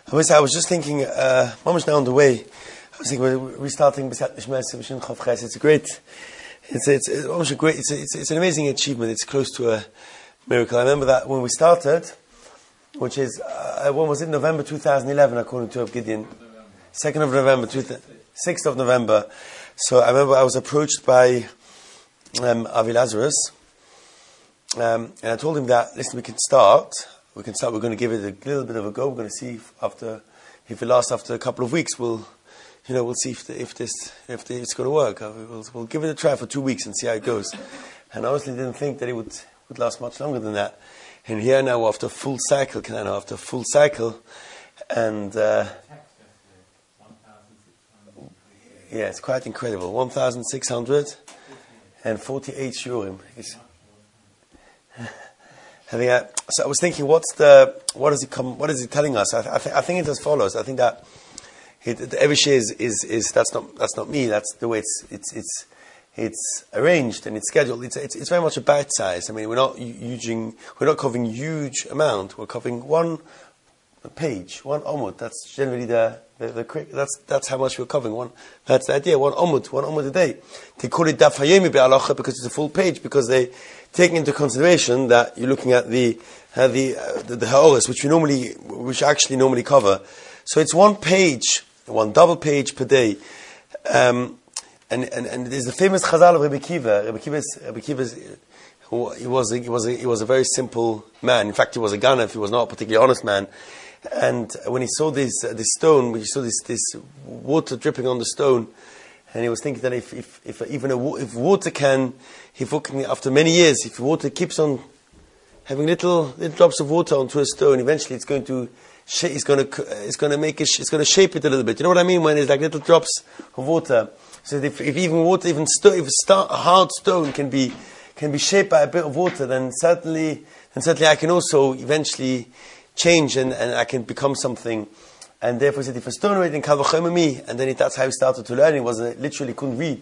I was just thinking, Mama's now on the way. I was thinking we're restarting B'sat Nishma Simshin Chav Ches. It's a great, it's an amazing achievement. It's close to a miracle. I remember that when we started, which is, when was it? November 2011, according to Gideon. 2nd of November, 6th of November. So I remember I was approached by Avi Lazarus, and I told him that, listen, we can start, we're going to give it a little bit of a go. We're going to see if it lasts after a couple of weeks, we'll see if it's going to work. We'll give it a try for 2 weeks and see how it goes. And I honestly didn't think that it would last much longer than that. And here now, after a full cycle, and yeah, it's quite incredible. 1,648 shiurim. So I was thinking, what is it telling us? I think it's as follows. I think that every share is that's not me. That's the way it's arranged and it's scheduled. It's very much a bite size. I mean, we're not covering huge amount. We're covering one page, one omud. That's generally that's how much we're covering. That's the idea. One omud a day. They call it daf hayemi be'alacha because it's a full page, because they take into consideration that you're looking at the ha'oris, which actually normally cover. So it's one page, one double page per day. And there's the famous Chazal of Rebbe Kiva. Rebbe Kiva, he was a very simple man. In fact, he was a ganav. He was not a particularly honest man. And when he saw this stone, when he saw this water dripping on the stone, and he was thinking that if water can, after many years, if water keeps on having little drops of water onto a stone, eventually it's going to shape it a little bit. You know what I mean? When it's like little drops of water. So if a hard stone can be shaped by a bit of water, then certainly I can also eventually change and I can become something. And therefore he said, if a stone weighed in kal v'chomer me, and then that's how he started to learn. He literally couldn't read.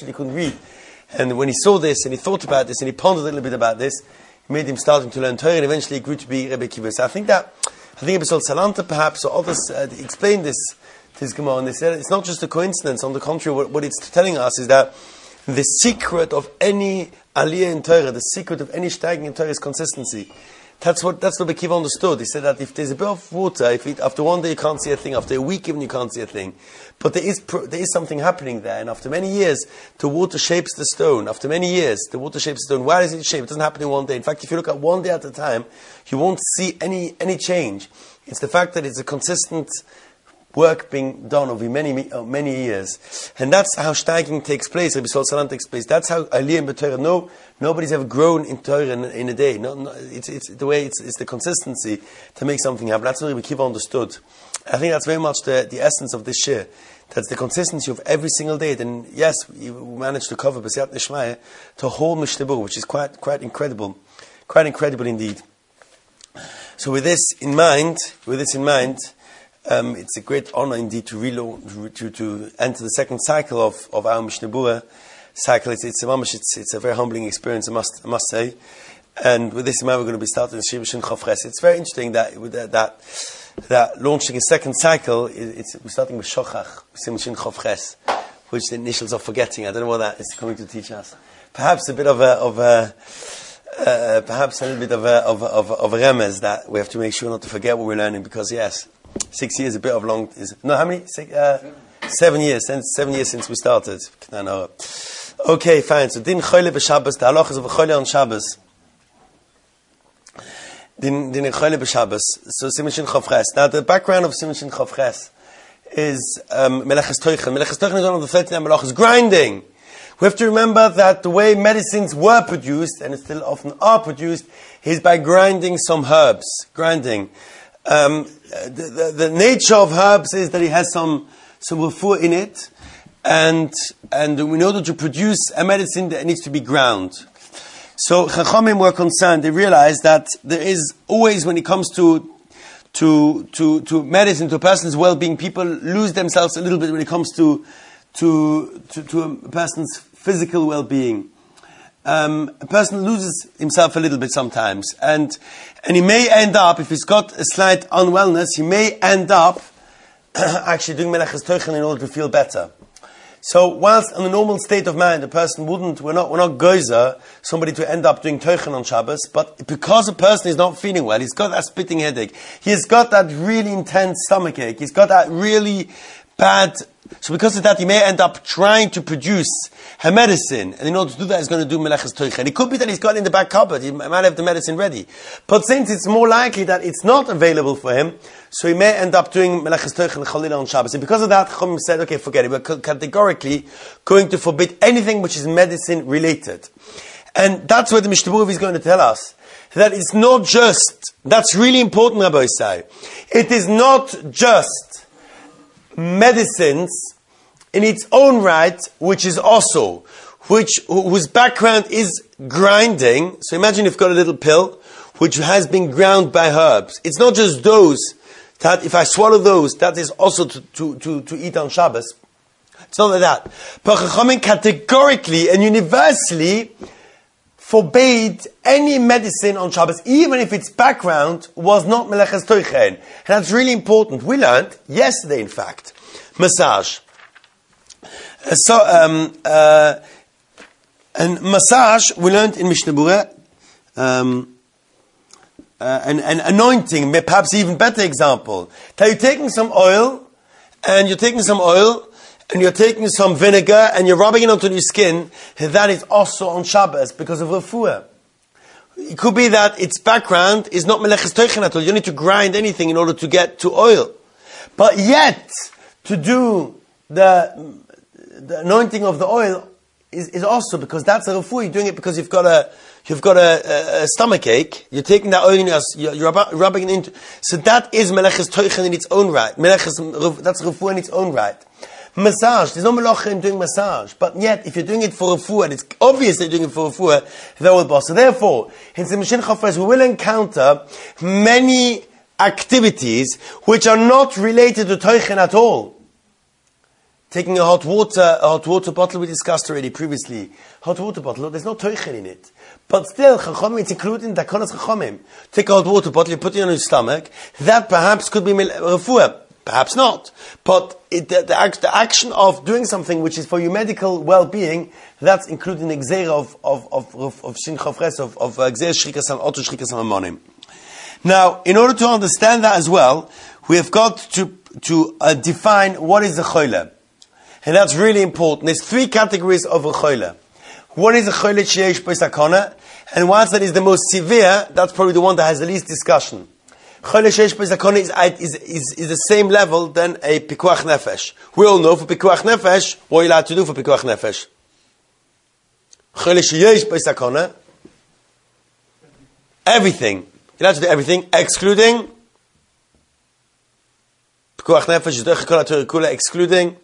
And when he saw this and he thought about this and he pondered a little bit about this, it made him starting to learn Torah, and eventually he grew to be Rebbe Kiva. So I think Episol Salanta perhaps, or others explained this Gemara, and they said it's not just a coincidence. On the contrary, what it's telling us is that the secret of any aliyah in Torah, the secret of any steiging in Torah is consistency. That's what Rebbe Kiva understood. He said that if there's a bit of water, after one day you can't see a thing, after a week even you can't see a thing, but there is something happening there, and after many years the water shapes the stone. After many years the water shapes the stone. Why does it shape? It doesn't happen in one day. In fact, if you look at one day at a time, you won't see any change. It's the fact that it's a consistent work being done over many years, and that's how steiging takes place. Rebbe Sol Salant takes place. That's how aliyah in Torah. Nobody's ever grown in Torah in a day. It's the way it's the consistency to make something happen. That's what Rebbe Kiva understood. I think that's very much the essence of this shir. That's the consistency of every single day. Then yes, we managed to cover B'siyat Nishmaya to whole Mishnah Berurah, which is quite incredible indeed. So with this in mind. It's a great honor indeed to enter the second cycle of our Mishnah Berurah cycle. It's a very humbling experience, I must say. And with this in mind, we're going to be starting the Shir B'Shin Chav Ches. It's very interesting that launching a second cycle, we're starting with Shochach, B'Shin Chav Ches, which the initials of forgetting. I don't know what that is coming to teach us. Perhaps a little bit of a remez that we have to make sure not to forget what we're learning, because yes, 6 years, a bit of long. How many? 7 years. 7 years since we started. Okay, fine. So din choyle b'Shabbos. The halachas of choyle on Shabbos. Din choyle b'Shabbos. So Siman Shin Chav Ches. Now the background of Siman Shin Chav Ches is Meleches Toichen. Meleches Toichen is one of the 39 melachos. Grinding. We have to remember that the way medicines were produced, and still often are produced, is by grinding some herbs. Grinding. The nature of herbs is that it has some refuah in it, and in order to produce a medicine that needs to be ground. So Chachamim were concerned. They realized that there is always, when it comes to medicine, to a person's well-being, people lose themselves a little bit when it comes to a person's physical well-being. a person loses himself a little bit sometimes, and he may end up, if he's got a slight unwellness, he may end up actually doing Meleches Teichen in order to feel better. So whilst in a normal state of mind, a person we're not geyser somebody to end up doing Teichen on Shabbos, but because a person is not feeling well, he's got that spitting headache, he's got that really intense stomachache, he's got that really bad, so because of that he may end up trying to produce a medicine, and in order to do that he's going to do Meleches Teichen. It could be that he's got it in the back cupboard, he might have the medicine ready, but since it's more likely that it's not available for him, so he may end up doing Meleches Teichen Chalila on Shabbos. And because of that, Chachamim said, okay, forget it. We're categorically going to forbid anything which is medicine related. And that's what the Mishnah Berurah is going to tell us. That it's not just, that's really important, Rabbi Isai. It is not just medicines in its own right, which is also, whose background is grinding. So imagine you've got a little pill, which has been ground by herbs. It's not just those, that if I swallow those, that is also to eat on Shabbos. It's not like that. But Chachamim categorically and universally forbade any medicine on Shabbos, even if its background was not Meleches Teichen. And that's really important. We learned yesterday, in fact, massage. And massage, we learned in Mishnah Berurah, and anointing, perhaps even better example. That you're taking some oil, and you're taking some vinegar, and you're rubbing it onto your skin, that is also on Shabbos because of refuah. It could be that its background is not Meleches Teichen at all. You don't need to grind anything in order to get to oil. But yet, to do the anointing of the oil is also because that's a refuah. You're doing it because you've got a stomach ache. You're taking that oil and you're rubbing it into. So that is Meleches Teichen in its own right. That's refuah in its own right. Massage. There's no melacha in doing massage, but yet if you're doing it for refuah, and it's obvious that you're doing it for refuah, that will boss. So therefore, in the Mashiach Chafres, we will encounter many activities which are not related to Teichen at all. Taking a hot water bottle, we discussed already previously. Hot water bottle, there's no Teichen in it. But still, Chachamim, it's included in Takonas Chachamim. Take a hot water bottle, you put it on your stomach, that perhaps could be refuah. Perhaps not. But the action of doing something which is for your medical well-being, that's included in the Gzeira of Shin Chafres, of Gzeira Shrikas and Oto Shrikas Hamonim. Now, in order to understand that as well, we have got to define what is the Choyle. And that's really important. There's three categories of a Choyle. One is a Choyle Sheish B'Sakona, and once that is the most severe, that's probably the one that has the least discussion. Choyle Sheish B'Sakona is the same level than a Pikuach Nefesh. We all know for Pikuach Nefesh, what are you allowed to do for Pikuach Nefesh? Choyle Sheish B'Sakona, everything. You're allowed to do everything, excluding Pikuach Nefesh, excluding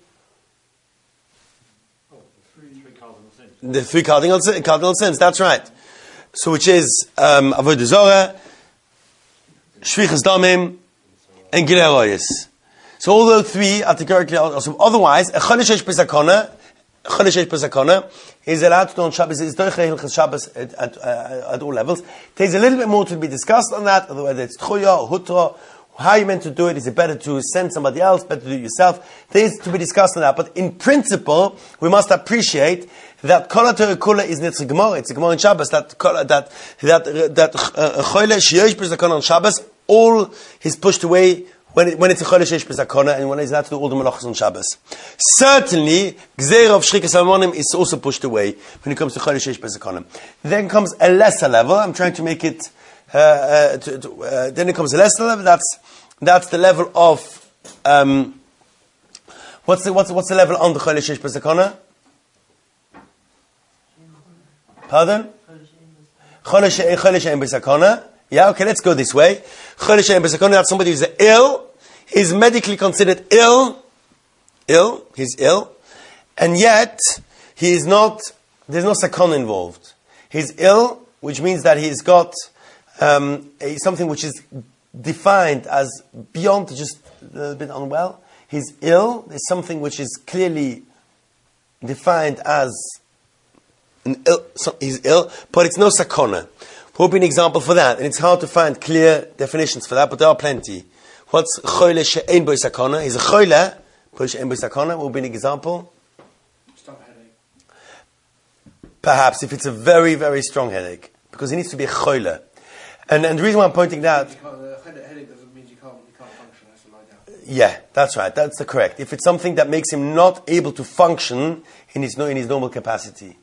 the three cardinal sins, that's right. So which is Avodah Zorah, Shvichas Damim, and Gilei Arayos. So all those three are categorically also. Otherwise, a Chodesh Pesachona is allowed to do on Shabbos. It's Doichei Hilchas Shabbos at all levels. There's a little bit more to be discussed on that, whether it's Tchuya or Hutra, how you meant to do it. Is it better to send somebody else, better to do it yourself? There is to be discussed on that. But in principle, we must appreciate that Kol HaTorah is Nitzri Gemara. It's a Gemara in Shabbos that Choyle Sheish B'Sakona on Shabbos, all is pushed away when it's a Choyle Sheish B'Sakona and when it's allowed to do all the Malachos on Shabbos. Certainly, Gzeira of Shrikas Hamonim is also pushed away when it comes to Choyle Sheish B'Sakona. Then comes a lesser level. I'm trying to make it. Then it comes a lesser level. That's the level of what's the level on the Choyle Sheish B'Sakona? Pardon? Chodesh She'en B'Sakona. Yeah, okay, let's go this way. Chodesh She'en B'Sakona, that's somebody who's ill. He's medically considered ill. He's ill. And yet, he is not, there's no sakon involved. He's ill, which means that he's got something which is defined as beyond just a little bit unwell. He's ill. There's something which is clearly defined as he's ill, but it's no sakona. What would be an example for that? And it's hard to find clear definitions for that, but there are plenty. What's choyle she'ein bo sakona? He's a choyle, but she'ein bo sakona. What would be an example? Stomach headache. Perhaps, if it's a very, very strong headache. Because he needs to be a choyle. And the reason why I'm pointing that... Headache doesn't mean you can't function, has to lie down. Yeah, that's right. That's the correct. If it's something that makes him not able to function in his normal capacity.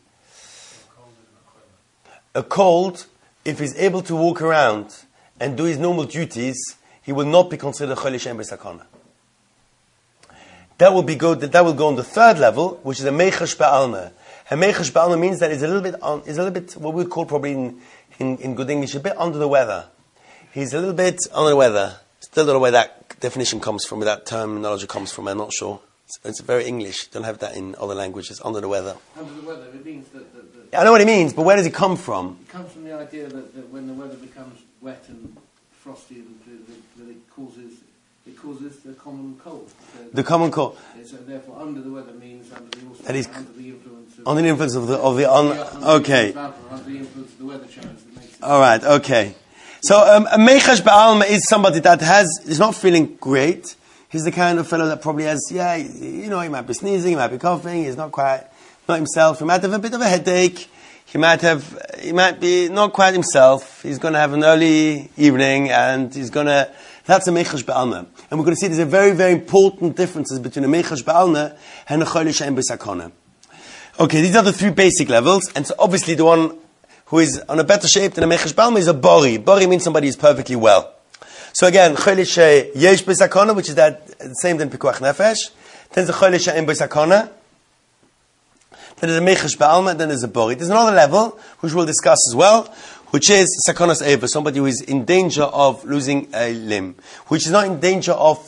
A cold, if he's able to walk around and do his normal duties, he will not be considered choyle she'ein bo sakona. That will go on the third level, which is a meichash ba'alma. A meichash ba'alma means that he's a little bit what we would call probably in good English, a bit under the weather. He's a little bit under the weather. Still don't know where that definition comes from, where that terminology comes from, I'm not sure. It's very English. Don't have that in other languages, under the weather. Under the weather, it means that I know what it means, but where does it come from? it comes from the idea that when the weather becomes wet and frosty, that it causes the common cold. The common cold. So therefore, under the weather means under the influence of... Under the influence of the okay. Under the influence of the weather change that makes it... All right, okay. So a meichash ba'alma is somebody that is not feeling great. He's the kind of fellow that probably has, he might be sneezing, he might be coughing, he's not himself. He might have a bit of a headache. He might be not quite himself. He's going to have an early evening, and that's a meichash ba'alma. And we're going to see there's a very, very important differences between a meichash ba'alma and a choyle she'ein bo sakona. Okay, these are the three basic levels, and so obviously the one who is on a better shape than a meichash ba'alma is a bori. Bori means somebody who's perfectly well. So again, choyle she'yesh bo sakona, which is the same than pikuach nefesh. Then there's a choyle she'ein bo sakona. Then there's a meichash ba'alma, and then there's a bori. There's another level, which we'll discuss as well, which is sakonas eva, somebody who is in danger of losing a limb, which is not in danger of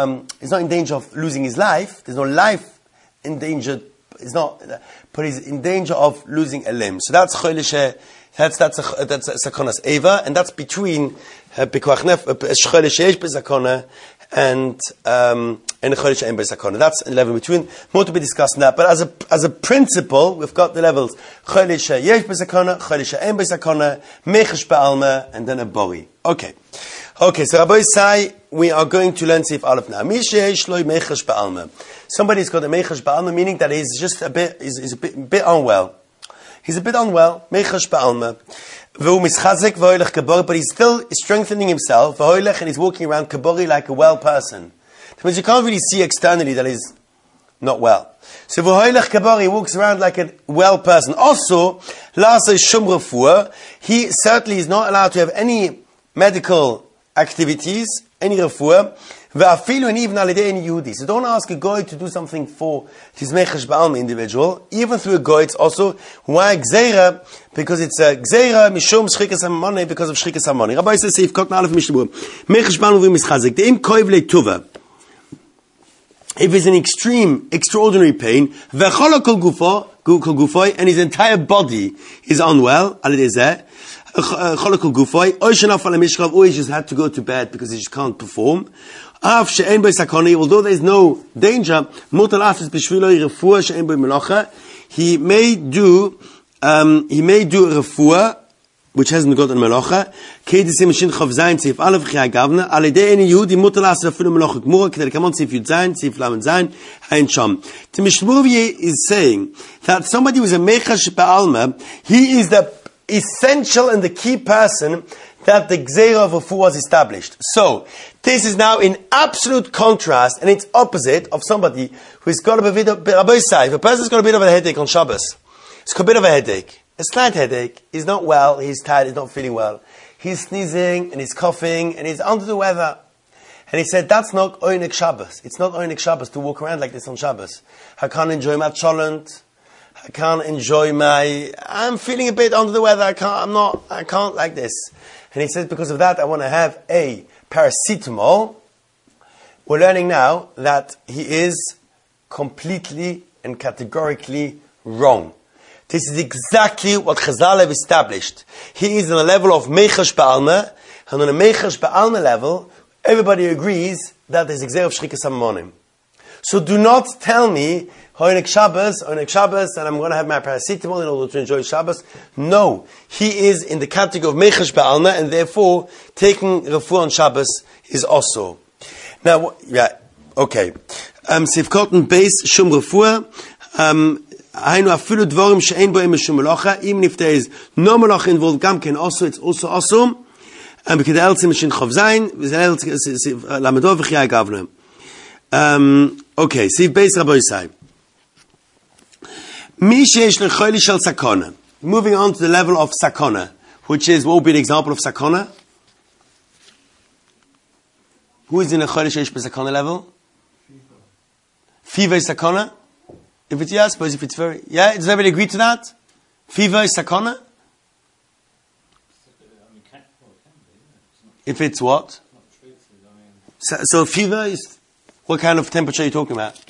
losing his life. There's no life in danger. But he's in danger of losing a limb. So that's that's sakonas eva, and that's between pikuach nefesh, choyle she'yesh bo sakona, and choyle she'ein bo sakona. That's a level between. More to be discussed in that. But as a principle, we've got the levels choyle she'yesh bo sakona, choyle she'ein bo sakona, meichash ba'alma, and then a bori. Okay, so Rabbi Isai, we are going to learn Seif Aleph now. Mi she'yesh lo meichash ba'alma. Somebody's got a meichash ba'alma, meaning that he's just a bit unwell. He's a bit unwell, meichash ba'alma. But he's still strengthening himself, and he's walking around kabori like a well person. That means you can't really see externally that he's not well. So kabori, he walks around like a well person. Also, he certainly is not allowed to have any medical activities, any refuah, and even any Yehudi. So don't ask a goy to do something for his meichash ba'alma individual. Even through a goy, it's also why gzeira, because it's a gzeira mishum shchikas hamoni, because of shchikas hamoni. Rabbi says, "If kot na'alef mishtabur meichash ba'alma v'im mischazik de'im koiv le'tuva." If he's in extreme, extraordinary pain, v'chol kol gufo, and his entire body is unwell, al yedei zeh, or he just had to go to bed because he just can't perform. Although there is no danger, he may do refuah, which hasn't got a melacha. The Mishmur is saying that somebody who is a meichash ba'alma, he is the essential and the key person that the gzeira of a fool was established. So, this is now in absolute contrast, and it's opposite of somebody who's got a bit of if a person's got a bit of a headache on Shabbos, he's got a bit of a headache, a slight headache, he's not well, he's tired, he's not feeling well, he's sneezing, and he's coughing, and he's under the weather. And he said, that's not Oinek Shabbos. It's not Oinek Shabbos to walk around like this on Shabbos. I can't enjoy my cholent. I can't enjoy I'm feeling a bit under the weather, I can't like this. And he says, because of that, I want to have a paracetamol. We're learning now that he is completely and categorically wrong. This is exactly what Chazal have established. He is on a level of meichash ba'alma, and on a meichash ba'alma level, everybody agrees that there's exer of shchikas hamonim. So do not tell me, Hoinek Shabbos, and I'm going to have my paracetamol in order to enjoy Shabbos. No. He is in the category of Mechash Ba'alna, and therefore, taking refuah on Shabbos is also. Now, okay. Sivkoten Beis Shum Refuah, Hainu afilu dvorim she'ein boim mishum melacha, even if there is no melacha involved, gamken also, it's also awesome. Because the eltzim shin chov zayin, lamedov v'chiyai gavna. Okay, Siv Beis Rabbi Yisai. Mi she'esh lechoyli shel sakona. Moving on to the level of sakona, which is, what would be an example of sakona? Who is in a choyli she'esh b'sakona level? Fever is sakona? If it's yes, but if it's very, does everybody agree to that? Fever is sakona? If it's what? So fever is, what kind of temperature are you talking about?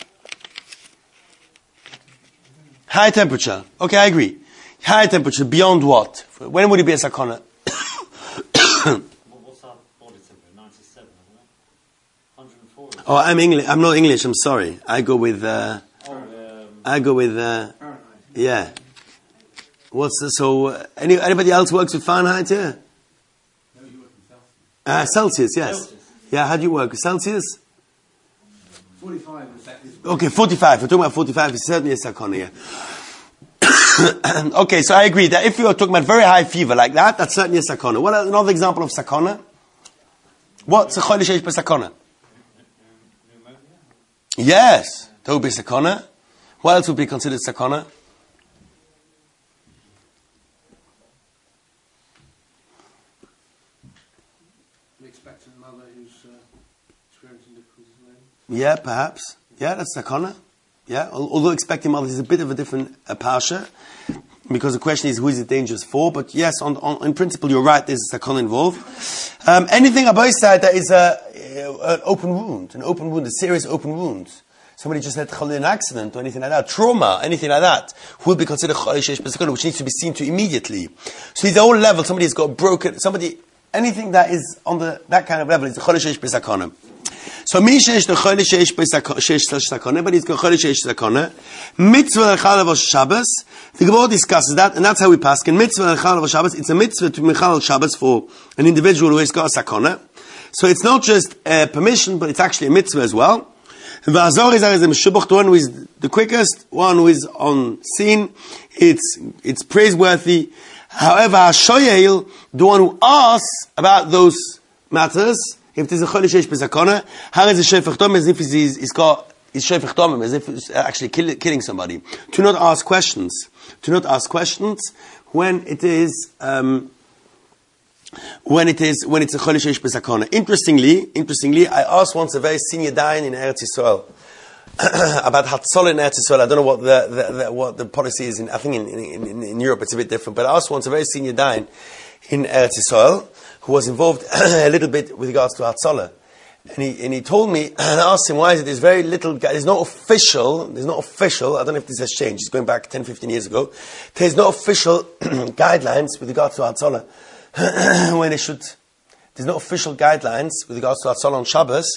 High temperature. Okay, I agree. High temperature, beyond what? When would it be a sakona? What's our body temperature? 97, isn't it? 104. Oh, I'm English. I'm not English, I'm sorry. I go with, yeah. What's the, so, anybody else works with Fahrenheit here? No, you work in Celsius, yes. Celsius. Yeah, how do you work? Celsius? 45 is Okay, 45. We're talking about 45. It's certainly a sakona, yeah. Okay, so I agree that if you are talking about very high fever like that, that's certainly a sakona. What another example of sakona? What's a chodesh yesh b'sakona? Yes, that would be sakona. What else would be considered sakona? an expectant mother who's experiencing difficulties in labor. Yeah, perhaps. Yeah, that's sakona. Yeah, although expecting mothers is a bit of a different parsha, because the question is who is it dangerous for. But yes, in principle, you're right. There's a sakona involved. Anything about side that is an open wound, a serious open wound. Somebody just had an accident or anything like that, trauma, anything like that, would be considered which needs to be seen to immediately. So at the whole level, somebody has got broken, anything that is on that kind of level is chodesh b'sakona. So Misha is the chodesh b'sakona, but he's got chodesh b'sakona. Mitzvah l'chalav Shabbos. The Gemara discusses that, and that's how we pass. In mitzvah l'chalav Shabbos, it's a mitzvah to mechal Shabbos for an individual who has got a sakona. So it's not just a permission, but it's actually a mitzvah as well. The one who is the quickest, one who is on scene, it's praiseworthy. However, Hashoyel, the one who asks about those matters, if there's a chodesh yesh b'sakona, how is a shofech dom as if he's shofech dom, as if he's actually killing somebody. To not ask questions. When it's a chodesh yesh b'sakona. Interestingly, I asked once a very senior dayan in Eretz Yisrael about Hatzalah in Eretz Yisrael. I don't know what the policy is. I think in Europe it's a bit different. But I asked once a very senior dayan in Eretz Yisrael who was involved a little bit with regards to Hatzalah. And he told me, and I asked him why is it, there's very little, there's no official, I don't know if this has changed, it's going back 10, 15 years ago, there's no official guidelines with regards to Hatzalah. There's no official guidelines with regards to Hatzalah on Shabbos.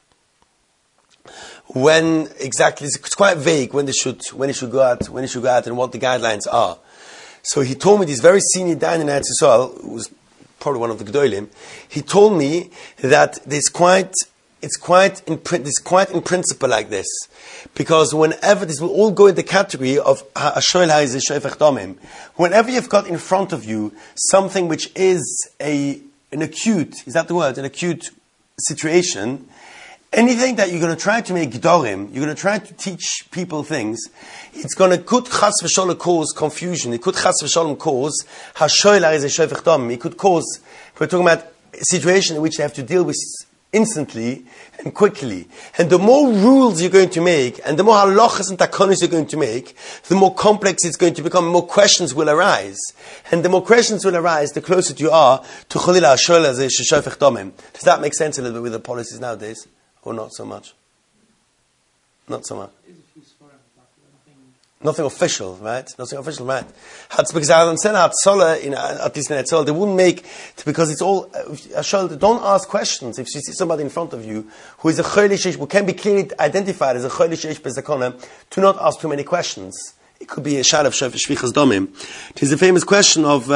When exactly, it's quite vague when it should go out, and what the guidelines are. So he told me, this very senior dayan in Eretz Yisrael, who was probably one of the Gedolim, he told me that it's quite in principle like this. Because whenever, this will all go in the category of Hashoel ha'izeh shofech domim. Whenever you've got in front of you something which is an acute situation, anything that you're going to try to make gedorim, you're going to try to teach people things, it's going to could chas v'sholom cause confusion. It could chas v'sholom cause hashoel ha'izeh shofech domim. It could cause, we're talking about a situation in which they have to deal with instantly and quickly. And the more rules you're going to make, and the more halachas and takonis you're going to make, the more complex it's going to become, more questions will arise. And the more questions will arise, the closer you are to cholila hashoel ha'izeh shofech domim. Does that make sense a little bit with the policies nowadays? Or not so much? Not so much. Nothing official, right? Nothing official, right? That's because I understand how Tzola, at least in Tzola, they wouldn't make, because it's all, don't ask questions. If you see somebody in front of you who is a Choyle Sheish, who can be clearly identified as a Choyle Sheish Bezakona, do not ask too many questions. It could be a shad of Shvichas Domim. There's a famous question there's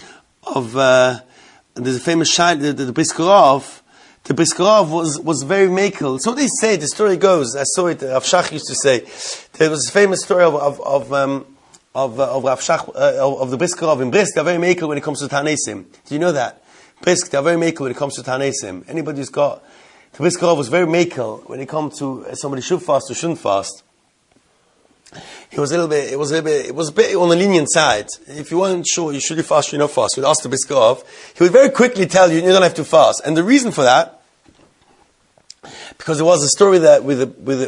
a famous shad, the Briskerov. The Briskerov was very makel. So they say, the story goes, I saw it, Rav Shach used to say, there was a famous story of Rav Shach, of the Briskerov in Brisk. They're very makel when it comes to Tanesim. Do you know that? Brisk, they're very makel when it comes to Tanesim. Anybody who's got, the Briskerov was very makel when it comes to somebody should fast or shouldn't fast. It was a bit on the lenient side. If you weren't sure you should fast or not fast, you'd ask the Briskerov. He would very quickly tell you don't have to fast. And the reason for that, because there was a story that with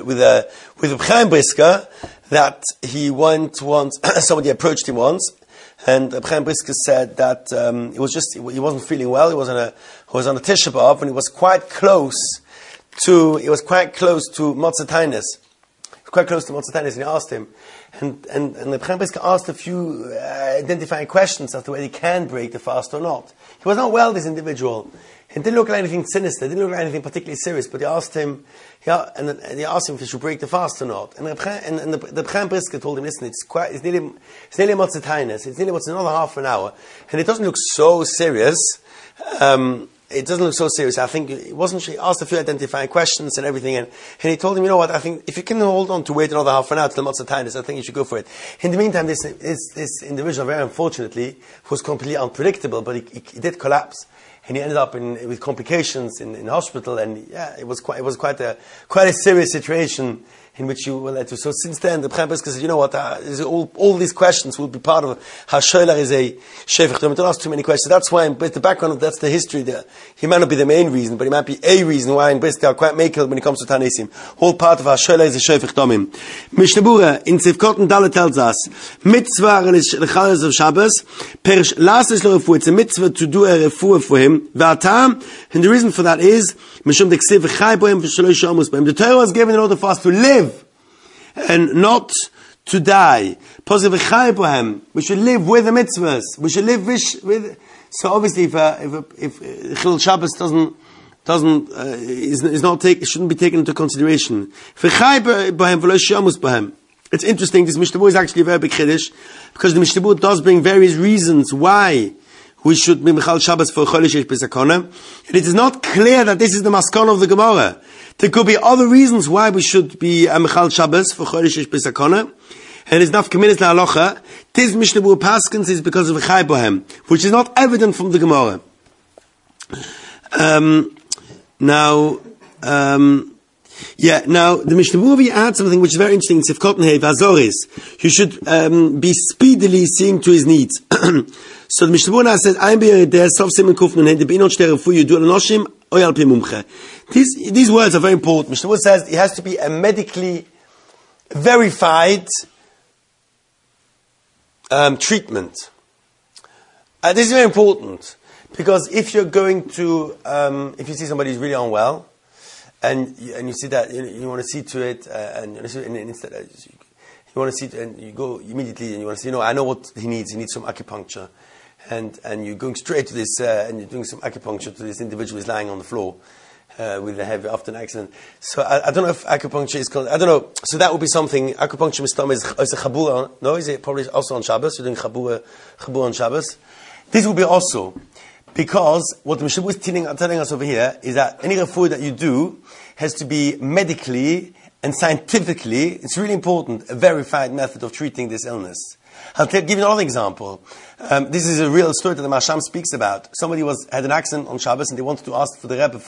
Chaim Brisker, that he went once, somebody approached him once, and Chaim Brisker said that he wasn't feeling well. He was on a Tisha B'Av, and he was quite close to Motzei Tainus. Quite close to Motzei Tainus, and he asked him, and the Chaim Brisker asked a few identifying questions as to whether he can break the fast or not. He was not well, this individual. It didn't look like anything sinister. It didn't look like anything particularly serious. But he asked him, and he asked him if he should break the fast or not. And the Chaim Brisker told him, listen, it's nearly Motzei Tainus. It's nearly another half an hour, and it doesn't look so serious. It doesn't look so serious. I think it wasn't. He asked a few identifying questions and everything, and he told him, you know what? I think if you can hold on to wait another half an hour till Motzei Tainus, I think you should go for it. In the meantime, this individual, very unfortunately, was completely unpredictable, but he did collapse. And he ended up with complications in hospital, and it was quite a serious situation in which you were led to. So since then, the Chaim Brisker said, you know what, all these questions will be part of how Shoiler is a Shevich. Don't ask too many questions. That's why, but the background, that's the history there. He might not be the main reason, but he might be a reason why in Brisker are quite makel when it comes to Tanesim. All part of how Shoiler is a Shevich Domim. Mishnah in Tzivkot and Dalet tells us, mitzvah l'chalas of Shabbos, perish lasses lo refuah. It's a mitzvah to do a refuah for him. V'atam, and the reason for that is, mishum deksiv v'chai bohem v'shaloi shamus bohem. The Torah was given in order for us to live and not to die. We should live with the mitzvahs. We should live with. So obviously, if Chilul Shabbos shouldn't be taken into consideration. It's interesting. This Mishnah is actually a very big chiddush, because the Mishnah does bring various reasons why we should be Mechal Shabbos for Choyle Sheish Bezakona. And it is not clear that this is the maskana of the Gemara. There could be other reasons why we should be Mechal Shabbos for Choyle Sheish Bezakona. And it's not Kaminis LaHalacha. This Mishnah Paskins is because of Chai Bohem, which is not evident from the Gemara. Now, the Mishnah Berurah adds something which is very interesting in Sifkot and Hey Vazoris. You should be speedily seeing to his needs. So the Mishnah Berurah says, "I'm being there. Sof Simen Kufman Hey. The Beinot Shter Refu You Do Anoshim Oyal Pi Mumche." These words are very important. Mishnah Berurah says it has to be a medically verified treatment. This is very important, because if you're going to, if you see somebody who's really unwell, and you see that you want to see to it, and instead you want to see, and you go immediately and you want to say, I know what he needs. He needs some acupuncture, and you're going straight to this, and you're doing some acupuncture to this individual who's lying on the floor with a heavy after an accident. So I don't know if acupuncture is called. I don't know. So that would be something. Acupuncture mistam is a chabur. No, is it probably also on Shabbos? You're doing chabur on Shabbos. This will be also, because what the Mishnah is telling us over here is that any refuah that you do has to be medically and scientifically, it's really important, a verified method of treating this illness. I'll give you another example. This is a real story that the Masham speaks about. Somebody had an accident on Shabbos, and they wanted to ask for the Rebbe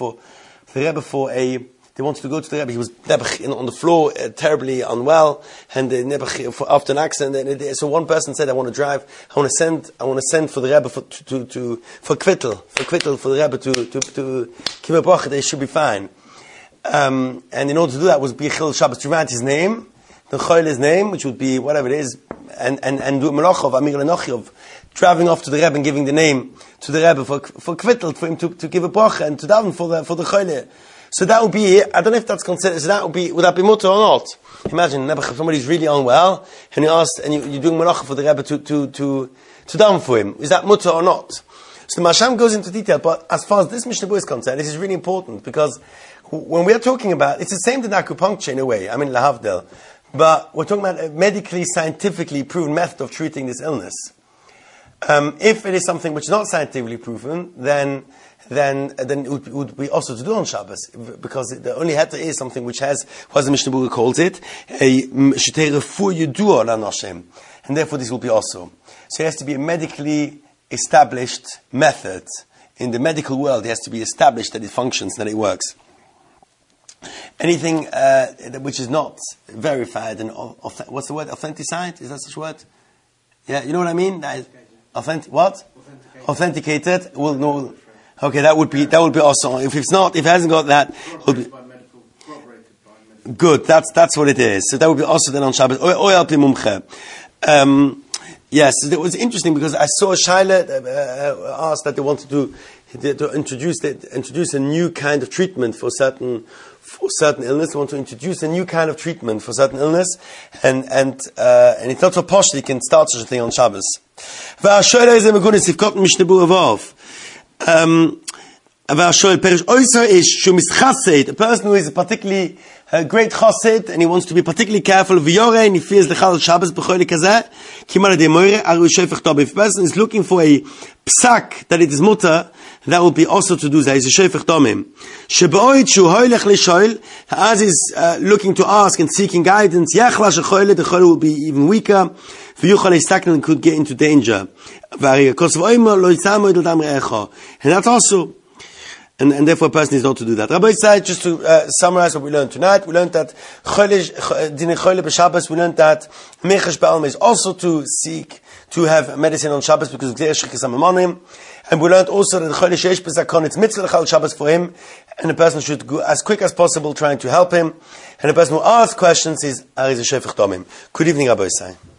they wanted to go to the Rebbe. He was on the floor, terribly unwell, and after an accident. So one person said, "I want to drive. I want to send for the Rebbe for kvittel for the Rebbe to give a bracha. They should be fine." And in order to do that was be Chilul Shabbos, to write his name, the Choyle's name, which would be whatever it is, and do Melach of Amir Lenochi of driving off to the Rebbe and giving the name to the Rebbe for kvittel, for him to give a bracha and to daven for the Choyle. So that would be, I don't know if that's considered, so that would that be mutter or not? Imagine, somebody's really unwell, and you asked, and you're doing malacha for the Rebbe to daven for him. Is that mutter or not? So the Masham goes into detail, but as far as this Mishnah Berurah is concerned, this is really important, because when we are talking about, it's the same than acupuncture in a way, I mean, lahavdel, but we're talking about a medically, scientifically proven method of treating this illness. If it is something which is not scientifically proven, then it would be also to do on Shabbos, because the only heter is something which has, as the Mishnah Berurah calls it, a shetei refuah yedua l'Hashem, and therefore this will be also. So it has to be a medically established method. In the medical world, it has to be established that it functions, that it works. Anything which is not verified and what's the word? Authenticized? Is that such a word? Yeah, you know what I mean? What? Authenticated. Well, no. Okay, that would be also. If it hasn't got that, it will be good. That's what it is. So that would be also then on Shabbos. Oyal pi mumche. Yes, it was interesting because I saw Shaila asked that they wanted to introduce a new kind of treatment for certain illness. They want to introduce a new kind of treatment for certain illness, and it's not so posh that you can start such a thing on Shabbos. A person who is a particularly great chassid and he wants to be particularly careful of Yore and he fears the Chal Shabbos b'choyle kazeh kimar de moire aru shefech tob. If a person is looking for a psak that it is mutter, that will be also to do that. Is a shefech tomim sheboid shu hoylech lishoil, as is looking to ask and seeking guidance, yachla shechoyle, the choyle will be even weaker, v'yuchal estaknen could get into danger, and that's also. And therefore a person is not to do that. Rabbi said, just to summarize what we learned tonight, we learned that Dinei Choyle b'Shabbos, we learned that Mechesh Ba'alma is also to seek to have medicine on Shabbos because of Gzeiras Shechis HaMamanim. And we learned also that the Choyle Sheish B'Zakon, it's mitzvah l'chal Shabbos for him, and the person should go as quick as possible trying to help him. And the person who asks questions is Ariz Shefech Tomim. Good evening, Rabbi Say.